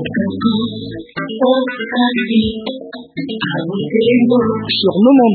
Sur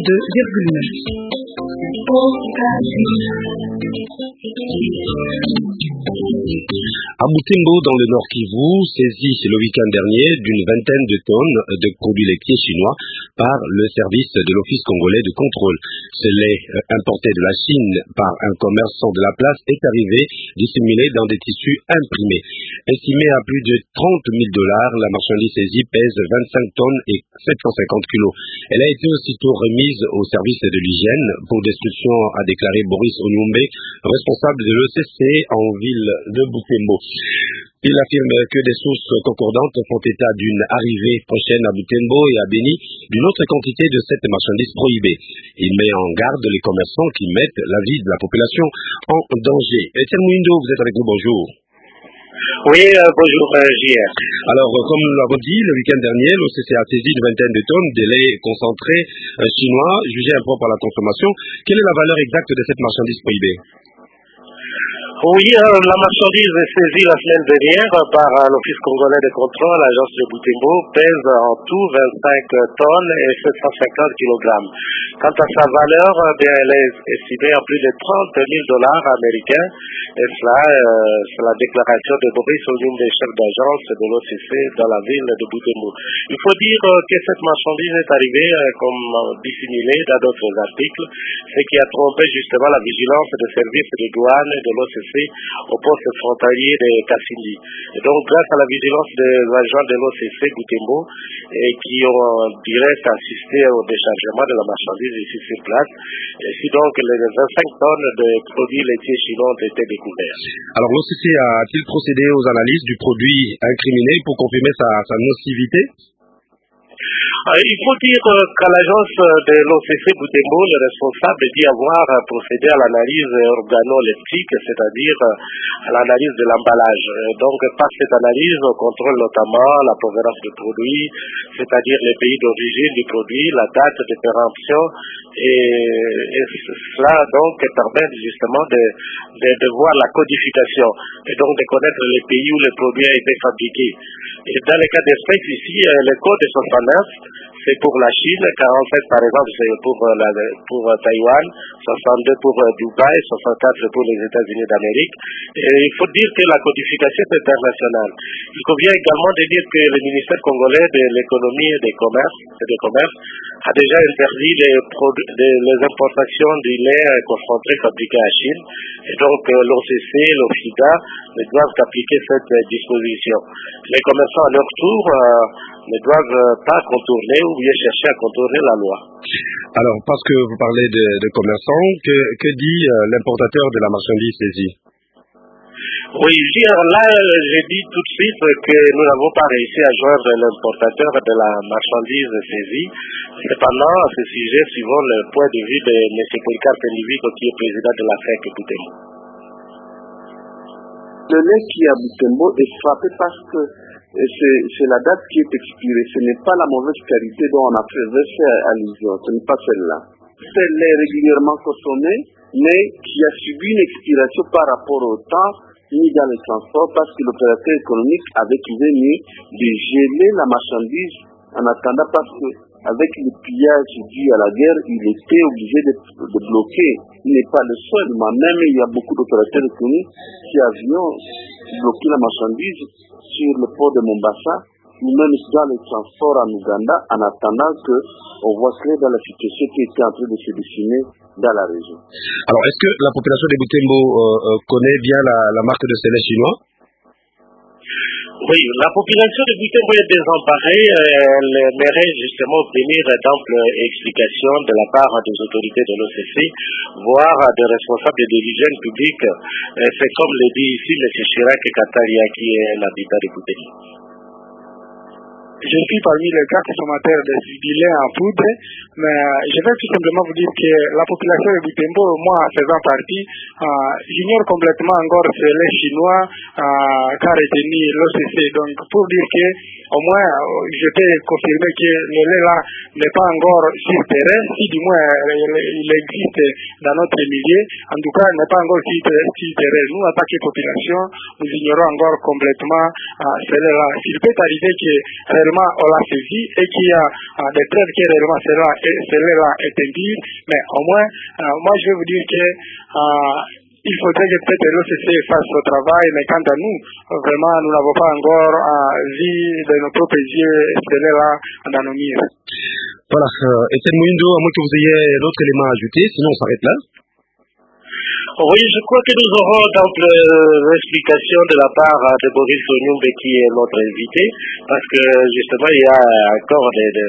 92,9. À Butembo, dans le Nord Kivu, saisi le week-end dernier d'une vingtaine de tonnes de produits laitiers chinois par le service de l'Office congolais de contrôle. Ce lait importé de la Chine par un commerçant de la place est arrivé dissimulé dans des tissus imprimés. Estimé à plus de $30,000, la marchandise saisie pèse 25 tonnes et 750 kilos. Elle a été aussitôt remise au service de l'hygiène pour destruction, a déclaré Boris Onyumbe, responsable de l'ECC en ville de Butembo. Il affirme que des sources concordantes font état d'une arrivée prochaine à Butembo et à Beni d'une autre quantité de cette marchandise prohibée. Il met en garde les commerçants qui mettent la vie de la population en danger. Etienne Mouindo, vous êtes avec nous, bonjour. Oui, bonjour JR. Alors, comme nous l'avons dit, le week-end dernier, l'OCC a saisi une vingtaine de tonnes de lait concentré chinois jugé impropre à la consommation. Quelle est la valeur exacte de cette marchandise prohibée? Oui, la marchandise saisie la semaine dernière par l'Office congolais de contrôle, l'agence de Butembo, pèse en tout 25 tonnes et 750 kg. Quant à sa valeur, elle est estimée à plus de $30,000 américains. Et cela, c'est la déclaration de Boris Onyumbe, chef d'agence de l'OCC dans la ville de Butembo. Il faut dire que cette marchandise est arrivée comme dissimulée dans d'autres articles, ce qui a trompé justement la vigilance des services de douane de l'OCC au poste frontalier de Kassindi. Et donc, grâce à la vigilance des agents de l'OCC Butembo, qui ont en direct assisté au déchargement de la marchandise ici sur place, et si donc les 25 tonnes de produits laitiers chinois ont été découverts. Alors, l'OCC a-t-il procédé aux analyses du produit incriminé pour confirmer sa nocivité? Il faut dire qu'à l'agence de l'OCC Butembo, le responsable dit avoir procédé à l'analyse organoleptique, c'est-à-dire à l'analyse de l'emballage. Donc, par cette analyse, on contrôle notamment la provenance du produit, c'est-à-dire les pays d'origine du produit, la date de péremption, et cela donc permet justement de voir la codification et donc de connaître les pays où le produit a été fabriqué. Et dans le cas d'espèce ici, le code est 69. C'est pour la Chine, 47 par exemple c'est pour Taïwan, 62 pour Dubaï, 64 pour les États-Unis d'Amérique. Et il faut dire que la codification est internationale. Il convient également de dire que le ministère congolais de l'économie et des commerces a déjà interdit les importations du lait concentré fabriqué à Chine. Et donc l'OCC, l'OFIDA ne doivent appliquer cette disposition. Les commerçants à leur tour ne doivent pas contourner ou bien chercher à contourner la loi. Alors, parce que vous parlez de commerçants, que dit l'importateur de la marchandise saisie? Oui, là, je dis tout de suite que nous n'avons pas réussi à joindre l'importateur de la marchandise saisie. Cependant, à ce sujet, suivant le point de vue de M. Polycarpe Ndiviko, qui est président de la FEC Butembo. Le lait qui est à Butembo est frappé parce que c'est la date qui est expirée. Ce n'est pas la mauvaise qualité dont on a fait allusion. Ce n'est pas celle-là. C'est le lait régulièrement consommé, mais qui a subi une expiration par rapport au temps mis dans le transport parce que l'opérateur économique avait trouvé mieux de geler la marchandise en attendant parce que avec le pillage dû à la guerre, il était obligé de bloquer. Il n'est pas le seul, mais même il y a beaucoup d'opérateurs économiques qui avaient bloqué la marchandise sur le port de Mombasa, ou même dans le transport en Ouganda, en attendant qu'on voit clair dans la situation qui était en train de se dessiner dans la région. Alors, est-ce que la population de Butembo connaît bien la marque de ces laits chinois? Oui, la population de Butembo est désemparée. Elle aimerait justement obtenir d'amples explications de la part des autorités de l'OCC, voire des responsables de l'hygiène publique. C'est comme le dit ici M. Chirac Kataria, qui est l'habitat de Butembo. je suis parmi les 4 consommateurs du lait en poudre, mais je vais tout simplement vous dire que la population de Butembo, moi faisant partie, j'ignore complètement encore ce lait chinois qu'a retenu l'OCC. Donc pour dire que au moins je peux confirmer que le lait là n'est pas encore sur terrain, si du moins il existe dans notre milieu, en tout cas il n'est pas encore sur terrain. Nous, en tant que population, nous ignorons encore complètement ce lait là. S'il peut arriver que réellement on l'a saisi et qu'il y a des preuves que réellement ce lait là est impur, mais au moins, moi je vais vous dire que il faudrait que peut-être l'OCC fasse ce travail, mais quant à nous, vraiment, nous n'avons pas encore vu de nos propres yeux ce lait-là dans nos murs. Voilà, Etienne Moindo, à moins que vous ayez d'autres éléments à ajouter, sinon on s'arrête là. Oui, je crois que nous aurons d'amples explications de la part de Boris Onyumbe qui est notre invité, parce que justement il y a encore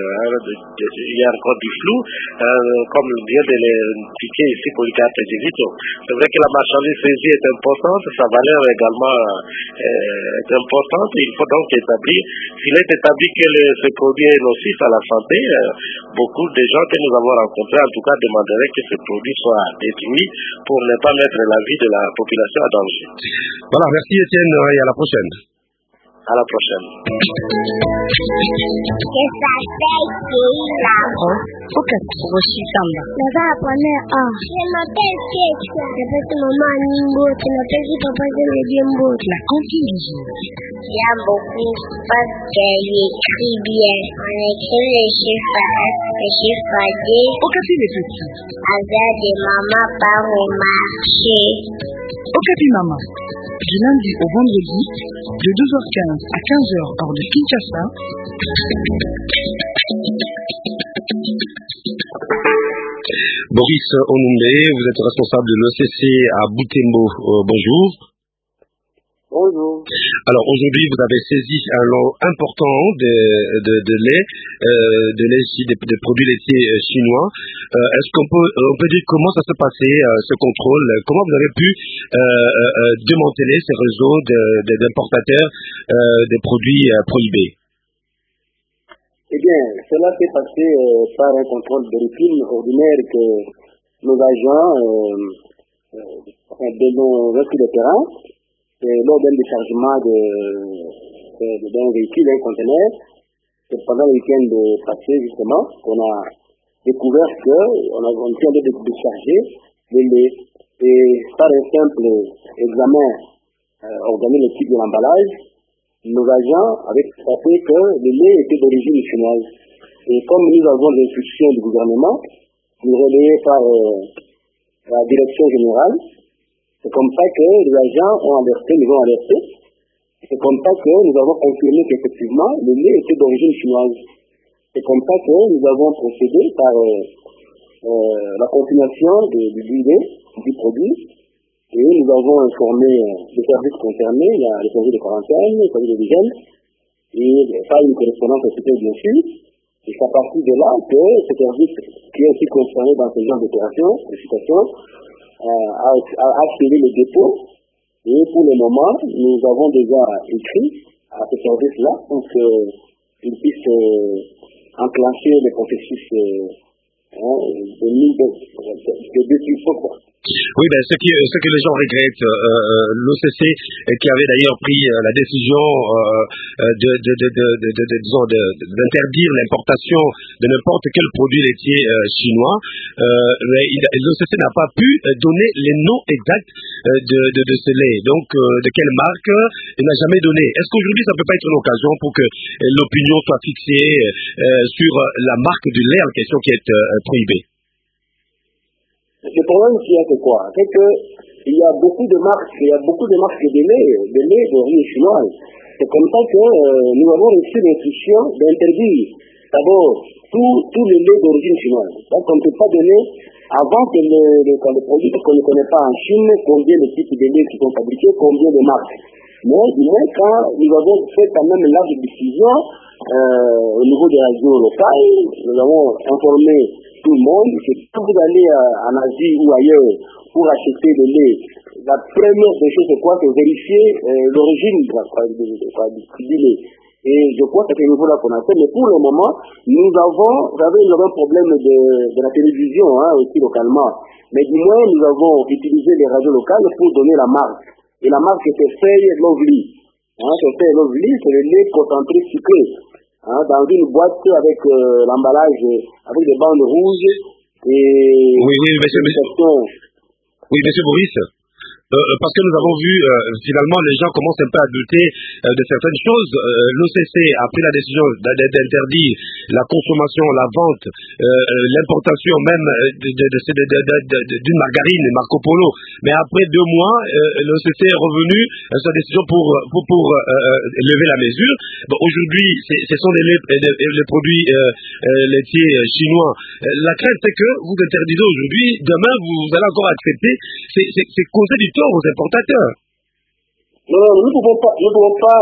du flou, comme vient de l'indiquer ici Polycarpe Divito. C'est vrai que la marchandise saisie est importante, sa valeur également est importante. Il faut donc établir, s'il est établi que ce produit est nocif à la santé, beaucoup de gens que nous avons rencontrés en tout cas demanderaient que ce produit soit détruit pour ne pas mettre la vie de la population à danger. Voilà, merci Etienne et à la prochaine. À la prochaine. J'aime beaucoup parce qu'il écrit bien. On écrit les chiffres A, les chiffres D. Okapi les petits. Avec des mamans par au marché. Okapi Maman. Du lundi au vendredi, de 12h15 à 15h hors de Kinshasa. Boris Onyumbe, vous êtes responsable de l'OCC à Butembo. Bonjour. Bonjour. Alors aujourd'hui, vous avez saisi un lot important de lait, des produits laitiers chinois. Est-ce qu'on peut dire comment ça s'est passé, ce contrôle? Comment vous avez pu démanteler ces réseaux d'importateurs des produits prohibés? Eh bien, cela s'est passé par un contrôle de routine ordinaire que nos agents de nos rescoues de terrain, lors d'un déchargement d'un véhicule, d'un conteneur, pendant le week-end passé justement, on a découvert qu'on était en train de décharger le lait. Et par un simple examen organoleptique de l'emballage, nos agents avaient constaté que le lait était d'origine chinoise. Et comme nous avons l'instruction du gouvernement, nous relayée par la direction générale, c'est comme ça que les agents nous ont alerté. C'est comme ça que nous avons confirmé qu'effectivement, le lait était d'origine chinoise. C'est comme ça que nous avons procédé par la continuation du lait, du produit. Et nous avons informé les services concernés, les services de quarantaine, les services d'hygiène, et pas une correspondance officielle bien sûr. Et c'est à partir de là que ce service qui est aussi concerné dans ce genre d'opération, de situation, a accéléré le dépôt. Et pour le moment, nous avons déjà écrit à ce service-là pour qu'il puisse enclencher le processus de décision. Oui, ben, ce que les gens regrettent, l'OCC qui avait d'ailleurs pris la décision d'interdire l'importation de n'importe quel produit laitier chinois, l'OCC n'a pas pu donner les noms exacts de ce lait. Donc, de quelle marque, il n'a jamais donné. Est-ce qu'aujourd'hui, ça ne peut pas être une occasion pour que l'opinion soit fixée sur la marque du lait en question qui est prohibée? Le problème qu'il y a, c'est quoi? C'est qu'il y a beaucoup de marques, de lait d'origine chinoise. C'est comme ça que nous avons reçu l'instruction d'interdire d'abord tout le lait d'origine chinoise. Donc on ne peut pas donner, avant que le produit qu'on ne connaît pas en Chine, combien de types de lait qui sont fabriqués, combien de marques. Mais du moins, quand nous avons fait quand même une large diffusion au niveau des radios locales, nous avons informé tout le monde que quand vous allez en Asie ou ailleurs pour acheter le lait, la première des choses c'est quoi? C'est vérifier l'origine du lait. Et je crois que c'est à ce niveau-là qu'on a fait. Mais pour le moment, nous avons un problème de la télévision aussi localement. Mais du moins, nous avons utilisé les radios locales pour donner la marque. Et la marque, c'est Feuille Lovely. C'est Feuille Lovely, c'est le lait concentré sucré. Dans une boîte avec l'emballage, avec des bandes rouges. Et oui, monsieur Boris. Parce que nous avons vu, finalement, les gens commencent un peu à douter de certaines choses. L'OCC a pris la décision d'interdire la consommation, la vente, l'importation même d'une margarine Marco Polo. Mais après 2 mois, l'OCC est revenu à sa décision pour lever la mesure. Bon, aujourd'hui, ce sont les produits laitiers chinois. La crainte, c'est que vous interdisez aujourd'hui, demain, vous allez encore accepter. C'est causer du tort aux importateurs. Non, nous ne pouvons pas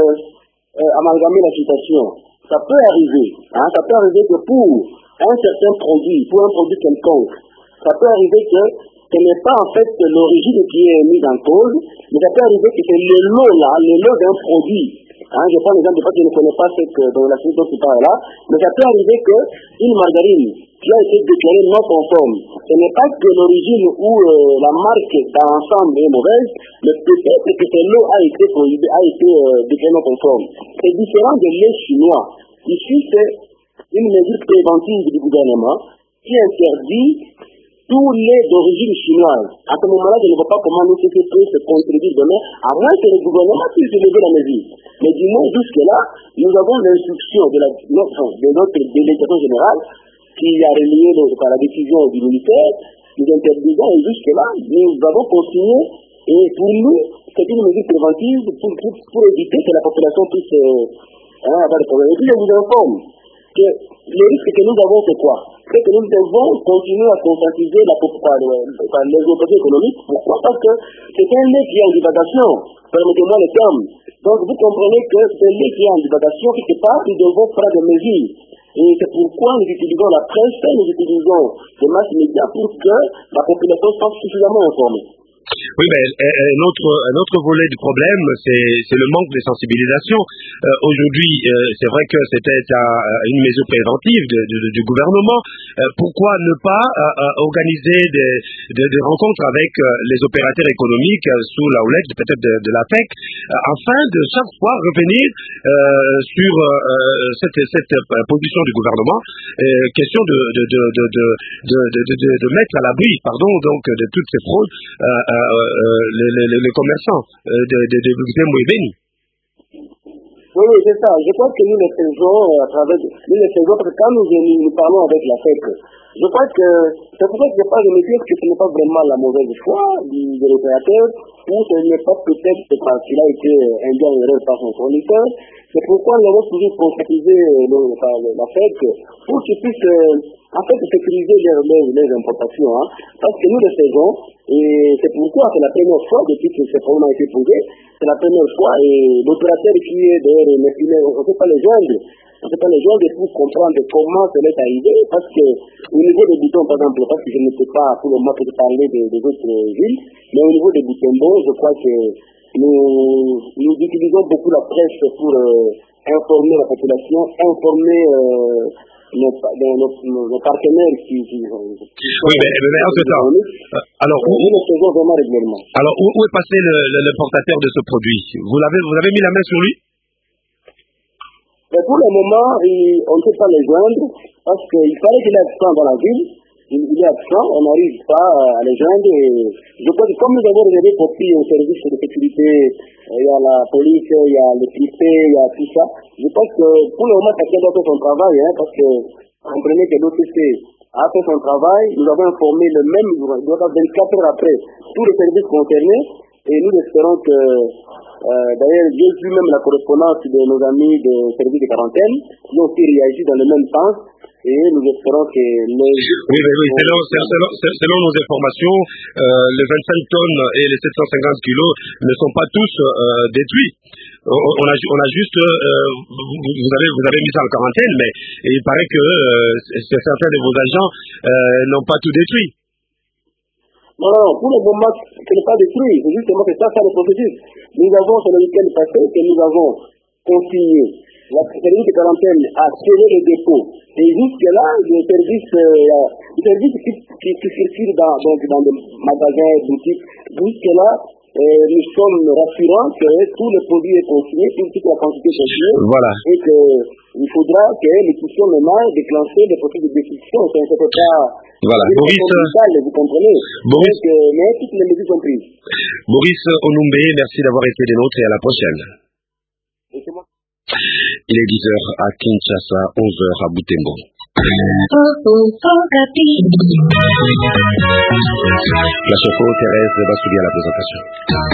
amalgamer la situation. Ça peut arriver. Ça peut arriver que pour un certain produit, pour un produit quelconque, ça peut arriver que ce n'est pas en fait l'origine qui est mise en cause, mais ça peut arriver que c'est le lot d'un produit. Je prends l'exemple parce que je ne connais pas dans la suite dont tu parles là, mais ça peut arriver qu'une margarine qui a été déclarée non conforme, ce n'est pas que l'origine ou la marque dans l'ensemble est mauvaise, mais peut-être que ce lot a été déclaré non conforme. C'est différent de lait chinois. Ici, c'est une mesure préventive du gouvernement qui interdit tous les d'origine chinoise. À ce moment-là, je ne vois pas comment nous peut se contredire demain, à moins que le gouvernement puisse lever la mesure. Mais du moins, jusque-là, nous avons l'instruction de notre délégation générale qui a relié par la décision du ministère, nous interdisons, et jusque-là, nous avons continué, et pour nous, c'est une mesure préventive pour éviter que la population puisse avoir des problèmes. Et puis, je vous informe que le risque que nous avons, c'est quoi? C'est que nous devons continuer à conscientiser les autorités économiques. Pourquoi? Parce que c'est un lait qui est en divagation. Permettez-moi le terme. Donc, vous comprenez que c'est un lait qui est en divagation. Quelque part, nous devons prendre des mesures. Et c'est pourquoi nous utilisons la presse, nous utilisons les masses médias pour que la population soit suffisamment informée. Oui, mais un autre volet du problème, c'est le manque de sensibilisation. Aujourd'hui, c'est vrai que c'était une mesure préventive du gouvernement. Pourquoi ne pas organiser des rencontres avec les opérateurs économiques sous la houlette peut-être de la PEC, afin de chaque fois revenir sur cette position du gouvernement, question de mettre à l'abri, donc de toutes ces fraudes. Les commerçants de Butembo et Beni. Oui, c'est ça. Je pense que nous le faisons parce que quand nous parlons avec la FEC, je crois que c'est pour ça que je parle de métier, que ce n'est pas vraiment la mauvaise foi de l'opérateur, ou ce n'est pas peut-être parce qu'il a été induit en erreur par son fournisseur. C'est pourquoi nous avons toujours concrétisé la FEC pour qu'ils puissent en fait sécuriser les importations. Parce que nous le faisons, et c'est pourquoi c'est la première fois depuis que ce problème a été posé, c'est la première fois, et l'opérateur qui est d'ailleurs, on ne peut pas les joindre. On ne peut pas les joindre pour comprendre comment cela est arrivé, parce que au niveau des boutons, par exemple, parce que je ne peux pas pour le moment parler des autres villes, mais au niveau des Butembo, je crois que nous utilisons beaucoup la presse pour informer la population, informer nos partenaires qui oui, mais en ce temps, alors où est passé l'importateur de ce produit? Vous avez mis la main sur lui? Mais pour le moment, on ne peut pas les joindre parce qu'il fallait qu'il est absent dans la ville. Il est absent, on n'arrive pas à les joindre. Et je crois que comme nous avons réservé copies au service de sécurité, il y a la police, il y a le PIP, il y a tout ça. Je pense que pour le moment, chacun doit faire son travail, parce que comprenez que l'OCC a fait son travail. Nous avons informé le même, 24 heures après, tous les services concernés. Et nous espérons que, d'ailleurs, j'ai vu même la correspondance de nos amis de service de quarantaine qui ont aussi réagi dans le même sens. Et nous espérons que selon nos informations, les 25 tonnes et les 750 kilos ne sont pas tous détruits. On a juste, vous avez mis ça en quarantaine, mais il paraît que certains de vos agents n'ont pas tout détruit. Non, pour le moment, ce n'est pas détruit. C'est justement que ça le processus. Nous avons, sur le week-end passé, que nous avons consigné la période de quarantaine a scellé les dépôts. Et jusque-là, le service qui circule dans les magasins, boutiques, jusque-là, nous sommes rassurants que tous les produits est consigné, toute la quantité est consignée, voilà. Et qu'il faudra que nous puissions maintenant déclencher des procédures de destruction. Ça ne peut pas... Voilà, Boris, vous comprenez. Boris, donc, mais toutes les mesures sont prises. Boris Onumbe, merci d'avoir été des nôtres et à la prochaine. Il est 10h à Kinshasa, 11h à Butembo. La chauffeur Thérèse Bassoubi à la présentation.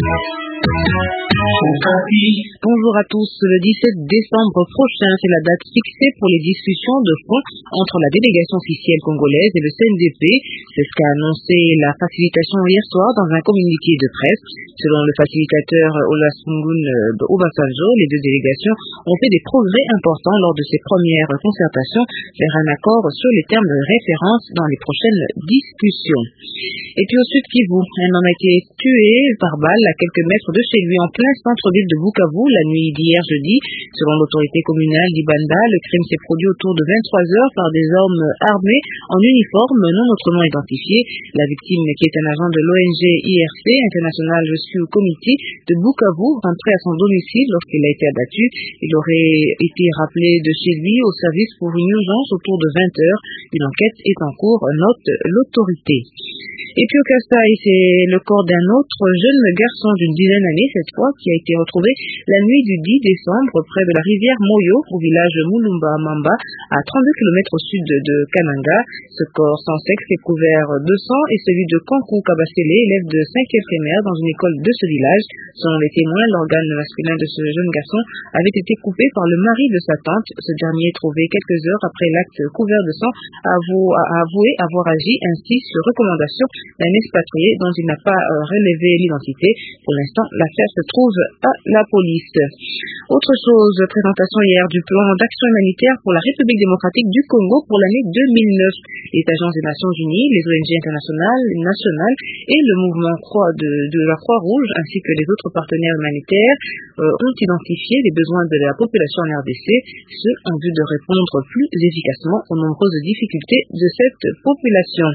Bonjour à tous. Le 17 décembre prochain, c'est la date fixée pour les discussions de fond entre la délégation officielle congolaise et le CNDP. C'est ce qu'a annoncé la facilitation hier soir dans un communiqué de presse. Selon le facilitateur Olasungun Obasanjo, les deux délégations ont fait des progrès importants lors de ces premières concertations vers un accord sur les termes de référence dans les prochaines discussions. Et puis au sud Kivu, un homme a été tué par balle à quelques mètres de chez lui en plein centre-ville de Bukavu la nuit d'hier jeudi. Selon l'autorité communale d'Ibanda, le crime s'est produit autour de 23 heures par des hommes armés en uniforme non autrement identifiés. La victime, qui est un agent de l'ONG IRC, International Rescue Committee de Bukavu, rentrait à son domicile lorsqu'il a été abattu. Il aurait été rappelé de chez lui au service pour une urgence autour de 20 heures. Une enquête est en cours, note l'autorité. Et puis au Kasaï, c'est le corps d'un autre jeune garçon d'une dizaine d'années, cette fois, qui a été retrouvé la nuit du 10 décembre près de la rivière Moyo, au village Mulumba Mamba, à 32 km au sud de Kananga. Ce corps sans sexe est couvert de sang et celui de Kankou Kabasele, élève de 5e primaire dans une école de ce village. Selon les témoins, l'organe masculin de ce jeune garçon avait été coupé par le mari de sa tante. Ce dernier, trouvé quelques heures après l'acte couvert de sang, a avoué avoir agi ainsi sur recommandation d'un expatrié dont il n'a pas relevé l'identité. Pour l'instant, l'affaire se trouve à la police. Autre chose, présentation hier du plan d'action humanitaire pour la République démocratique du Congo pour l'année 2009. Les agences des Nations Unies, les ONG internationales, nationales et le mouvement de la Croix-Rouge ainsi que les autres partenaires humanitaires ont identifié les besoins de la population en RDC, ce en vue de répondre plus efficacement aux nombreuses difficultés de cette population.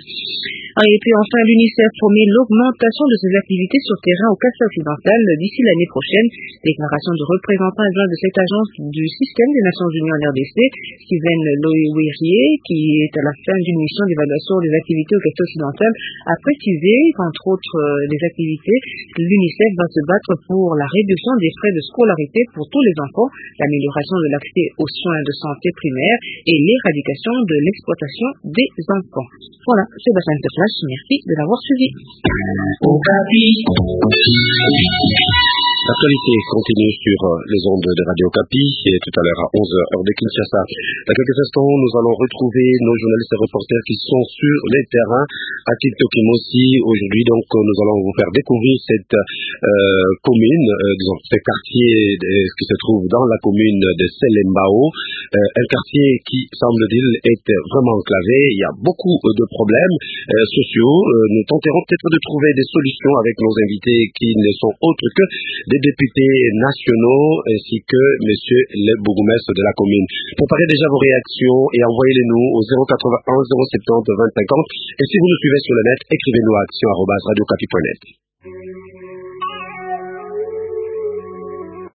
Et puis enfin, l'UNICEF promet l'augmentation de ses activités sur terrain au Kasaï occidental d'ici l'année prochaine. Déclaration de représentant adjoint de cette agence du système des Nations Unies en RDC, Steven Loïwirier, qui est à la fin d'une mission d'évaluation des activités au Kasaï occidental, a précisé qu'entre autres les activités, l'UNICEF va se battre pour la réduction des frais de scolarité pour tous les enfants, l'amélioration de l'accès aux soins de santé primaires et l'éradication de l'exploitation des enfants. Voilà, c'est Bassin de Flash. Merci de l'avoir suivi. L'actualité continue sur les ondes de Radio Okapi et tout à l'heure à 11h heure de Kinshasa. Dans quelques instants, nous allons retrouver nos journalistes et reporters qui sont sur les terrains à Tiktokim aussi. Aujourd'hui, donc, nous allons vous faire découvrir cette commune, disons, ce quartier qui se trouve dans la commune de Selembao, un quartier qui, semble-t-il, est vraiment enclavé. Il y a beaucoup de problèmes sociaux. Nous tenterons peut-être de trouver des solutions avec nos invités qui ne sont autres que des députés nationaux ainsi que monsieur le bourgmestre de la commune. Préparez déjà vos réactions et envoyez-les nous au 081 070 20 50 et si vous nous suivez sur le net, écrivez-nous à action@radiocapi.net.